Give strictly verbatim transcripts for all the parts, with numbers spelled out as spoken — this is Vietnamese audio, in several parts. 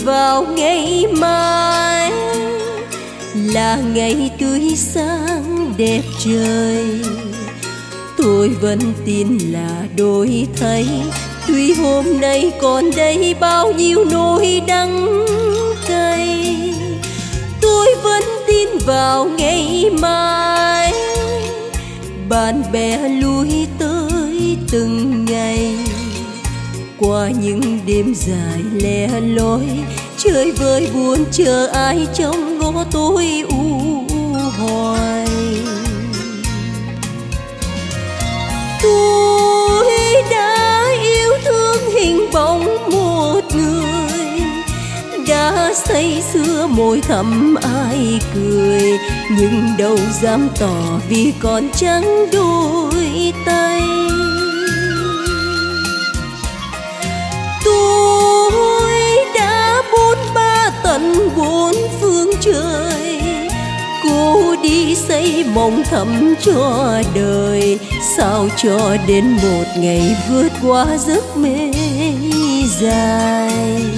vào ngày mai, là ngày tươi sáng đẹp trời. Tôi vẫn tin là đổi thay, tuy hôm nay còn đây bao nhiêu nỗi đắng cay. Tôi vẫn tin vào ngày mai, bạn bè lui tới từng ngày. Qua những đêm dài lẻ loi, chơi vơi buồn chờ ai trong ngõ tối u hoài. Tôi đã yêu thương hình bóng một người, đã say sưa môi thắm ai cười, nhưng đâu dám tỏ vì còn trắng đôi tay. Tôi đã bốn ba tận bốn phương trời, cô đi xây mộng thắm cho đời, sao cho đến một ngày vượt qua giấc mê dài.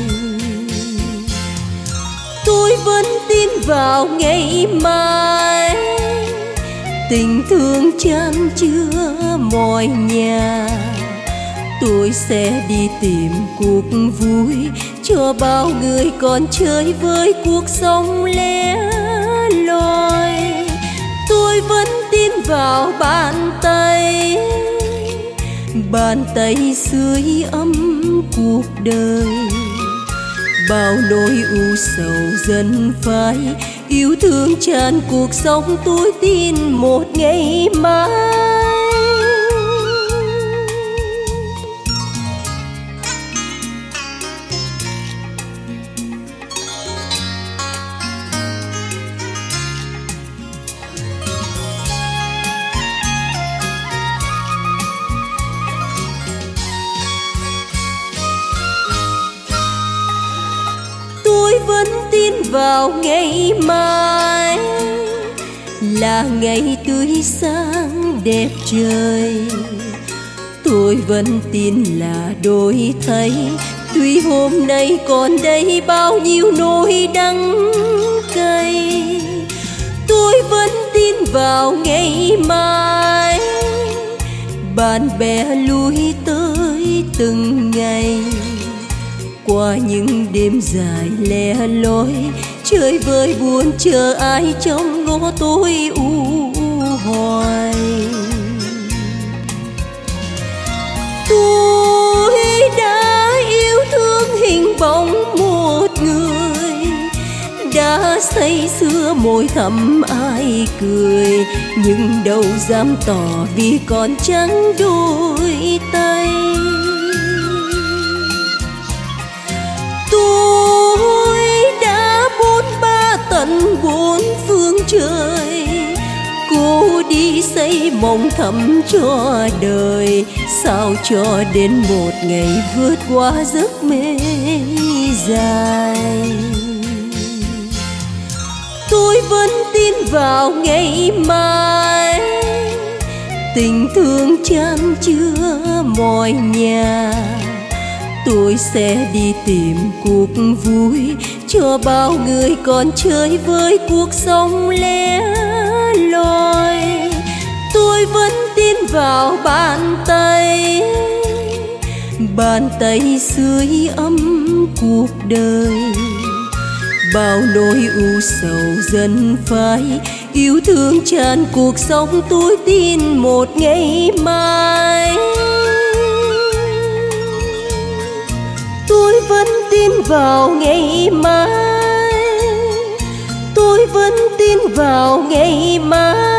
Tôi vẫn tin vào ngày mai, tình thương chan chứa mọi nhà. Tôi sẽ đi tìm cuộc vui cho bao người còn chơi với cuộc sống lẻ loi. Tôi vẫn tin vào bàn tay, bàn tay sưởi ấm cuộc đời. Bao nỗi u sầu dần phai, yêu thương tràn cuộc sống. Tôi tin một ngày mai. Tôi vẫn tin vào ngày mai, là ngày tươi sáng đẹp trời. Tôi vẫn tin là đổi thay, tuy hôm nay còn đây bao nhiêu nỗi đắng cay. Tôi vẫn tin vào ngày mai, bạn bè lui tới từng ngày. Qua những đêm dài lẻ loi, chơi vơi buồn chờ ai trong ngõ tối u hoài. Tôi đã yêu thương hình bóng một người, đã say sưa môi thắm ai cười, nhưng đâu dám tỏ vì còn trắng đôi tay. Tôi đã bốn ba tận bốn phương trời, cô đi xây mộng thắm cho đời, sao cho đến một ngày vượt qua giấc mê dài. Tôi vẫn tin vào ngày mai, tình thương chan chứa mọi nhà. Tôi sẽ đi tìm cuộc vui cho bao người còn chơi với cuộc sống lẻ loi. Tôi vẫn tin vào bàn tay, bàn tay sưởi ấm cuộc đời. Bao nỗi u sầu dần phai, yêu thương tràn cuộc sống. Tôi tin một ngày mai. Tôi vẫn tin vào ngày mai, tôi vẫn tin vào ngày mai.